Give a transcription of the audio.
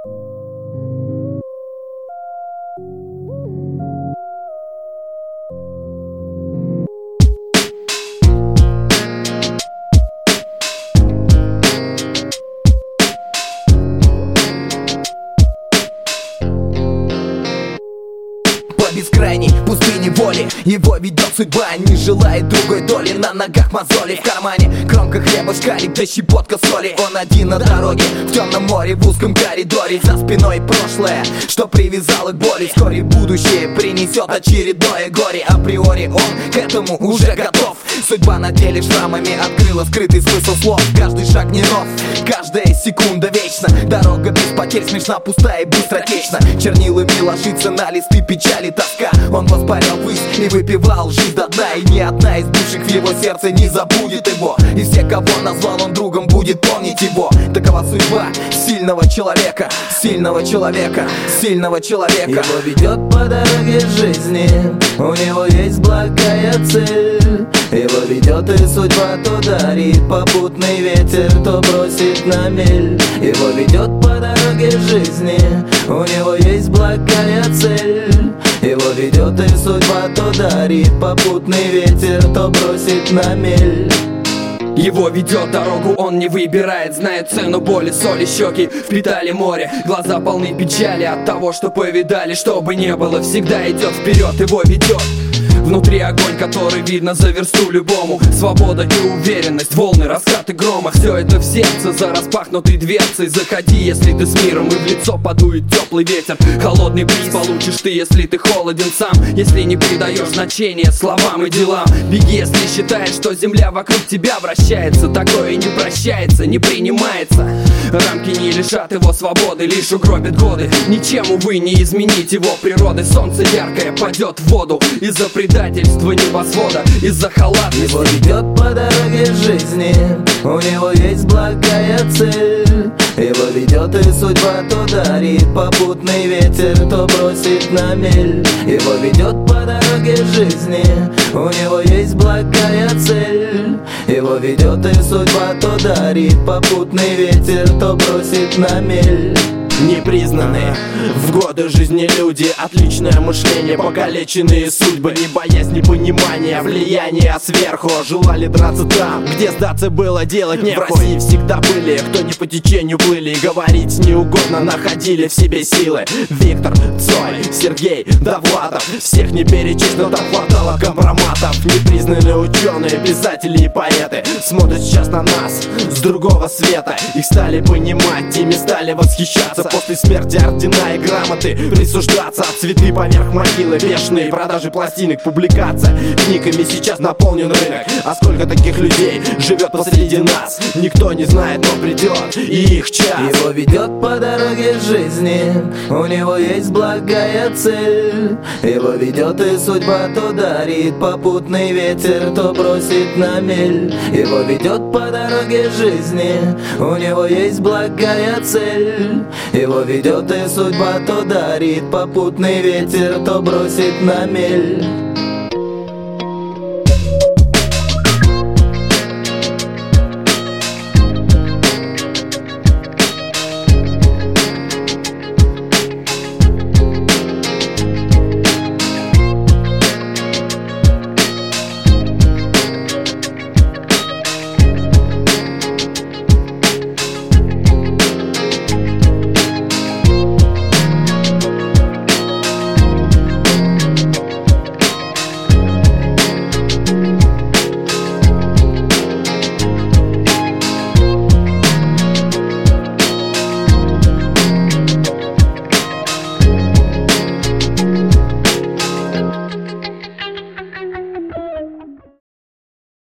Бескрайней пустыни воли его ведет судьба, не желает другой доли. На ногах мозоли, в кармане кромка хлеба, шкалик да щепотка соли. Он один на дороге, в темном море, в узком коридоре. За спиной прошлое, что привязало к боли. Вскоре будущее принесет очередное горе. Априори он к этому уже готов. Судьба на деле шрамами открыла скрытый смысл слов. Каждый шаг не нов, каждая секунда вечна. Дорога без потерь смешна, пустая и быстротечна. Чернилами ложится на листы печали тоска. Он воспарял ввысь и выпивал жизнь до дна. И ни одна из бывших в его сердце не забудет его. И все, кого назвал он другом, будет помнить его. Такова судьба сильного человека, сильного человека, сильного человека. Его ведет по дороге жизни, у него есть благая цель. Его ведет и судьба, то дарит попутный ветер, то бросит на мель. Его ведет по дороге жизни, у него есть благая цель. Его ведет и судьба, то дарит попутный ветер, то бросит на мель. Его ведет дорогу, он не выбирает, знает цену боли, соли, щеки впитали море. Глаза полны печали от того, что повидали. Что бы ни было, всегда идет вперед, его ведет. Внутри огонь, который видно за версту любому. Свобода и уверенность, волны, раскаты грома. Все это в сердце, за распахнутой дверцей. Заходи, если ты с миром, и в лицо подует теплый ветер. Холодный бриз получишь ты, если ты холоден сам. Если не придаешь значения словам и делам. Беги, если считаешь, что земля вокруг тебя вращается. Такое не прощается, не принимается. Рамки не лишат его свободы, лишь угробят годы. Ничем, увы, не изменить его природы. Солнце яркое падет в воду из-за предательства небосвода, из-за халатности. Его ведет по дороге жизни, у него есть благая цель. Его ведет и судьба, то дарит попутный ветер, то бросит на мель. Его ведет по дороге жизни, у него есть благая цель. Его ведет и судьба, то дарит попутный ветер, то бросит на мель. Непризнанные в годы жизни люди, отличное мышление, покалеченные судьбы, не боясь непонимания, влияния сверху. Желали драться там, где сдаться было делать нехуй. В России всегда были, кто не по течению плыли, и говорить неугодно находили в себе силы. Виктор, Цой, Сергей, Довлатов, всех не перечесть, но там хватало компроматов. Непризнанные ученые, писатели и поэты смотрят сейчас на нас с другого света. Их стали понимать, ими стали восхищаться. После смерти ордена и грамоты присуждаться. Цветы поверх могилы, бешеные продажи пластинок, публикация книгами сейчас наполнен рынок. А сколько таких людей живет посреди нас, никто не знает, но придет и их час. Его ведет по дороге жизни, у него есть благая цель. Его ведет и судьба, то дарит попутный ветер, то бросит на мель. Его ведет по дороге жизни, у него есть благая цель. Его ведет и судьба, то дарит попутный ветер, то бросит на мель.